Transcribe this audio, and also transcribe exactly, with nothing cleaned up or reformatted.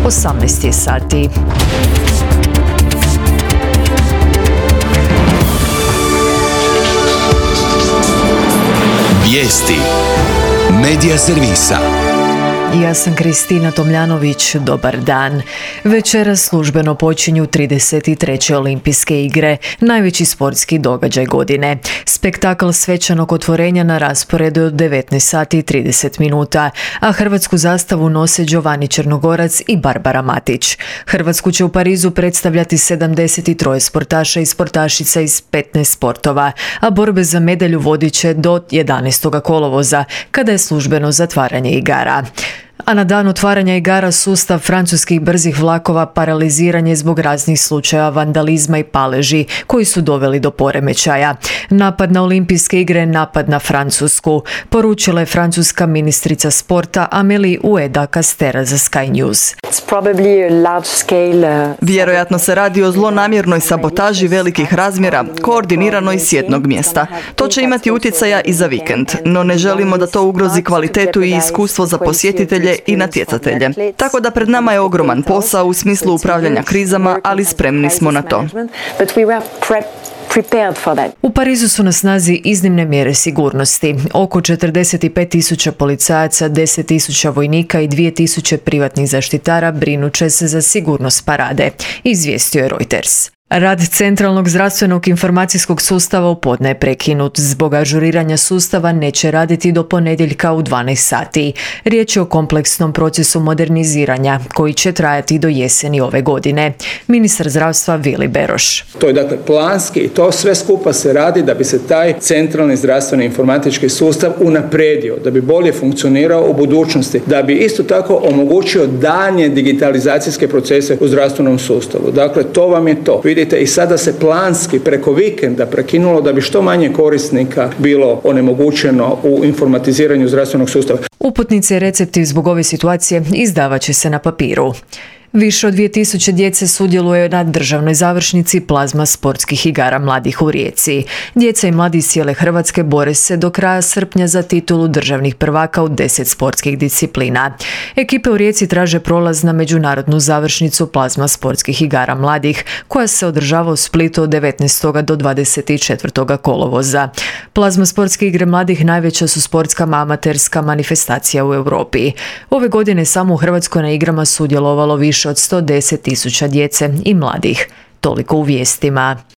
osamnaest je sati. Vijesti Medija servisa. Ja sam Kristina Tomljanović, dobar dan. Večeras službeno počinju trideset treće olimpijske igre, najveći sportski događaj godine. Spektakl svečanog otvorenja na rasporedu od devetnaest sati i trideset minuta, a hrvatsku zastavu nose Giovanni Črnogorac i Barbara Matić. Hrvatsku će u Parizu predstavljati sedamdeset tri sportaša i sportašica iz petnaest sportova, a borbe za medalju vodit će do jedanaestog kolovoza, kada je službeno zatvaranje igara. A na dan otvaranja igara sustav francuskih brzih vlakova paraliziran je zbog raznih slučaja vandalizma i paleži koji su doveli do poremećaja. Napad na olimpijske igre, napad na Francusku, poručila je francuska ministrica sporta Amélie Oudéa-Castéra za Sky News. Vjerojatno se radi o zlonamjernoj sabotaži velikih razmjera, koordiniranoj s jednog mjesta. To će imati utjecaja i za vikend, no ne želimo da to ugrozi kvalitetu i iskustvo za posjetitelje i natjecatelje. Tako da pred nama je ogroman posao u smislu upravljanja krizama, ali spremni smo na to. U Parizu su na snazi iznimne mjere sigurnosti. Oko četrdeset pet tisuća policajaca, deset tisuća vojnika i dvije tisuće privatnih zaštitara brinut će se za sigurnost parade, izvijestio je Reuters. Rad Centralnog zdravstvenog informacijskog sustava u podne je prekinut. Zbog ažuriranja sustava neće raditi do ponedjeljka u dvanaest sati. Riječ je o kompleksnom procesu moderniziranja koji će trajati do jeseni ove godine. Ministar zdravstva Vili Beroš. To je dakle planski i to sve skupa se radi da bi se taj centralni zdravstveni informatički sustav unapredio, da bi bolje funkcionirao u budućnosti, da bi isto tako omogućio daljnje digitalizacijske procese u zdravstvenom sustavu. Dakle, to vam je to. Vidite, i sada se planski preko vikenda prekinulo da bi što manje korisnika bilo onemogućeno u informatiziranju zdravstvenog sustava. Uputnice i recepti zbog ove situacije izdavat će se na papiru. Više od dvije tisuće djece sudjeluje na državnoj završnici plazma sportskih igara mladih u Rijeci. Djeca i mladi iz cijele Hrvatske bore se do kraja srpnja za titulu državnih prvaka u deset sportskih disciplina. Ekipe u Rijeci traže prolaz na međunarodnu završnicu plazma sportskih igara mladih, koja se održava u Splitu od devetnaestog do dvadeset četvrtog kolovoza. Plazma sportske igre mladih najveća su sportska amaterska manifestacija u Europi. Ove godine samo u Hrvatskoj na igrama sudjelovalo više od sto deset tisuća djece i mladih. Toliko u vijestima.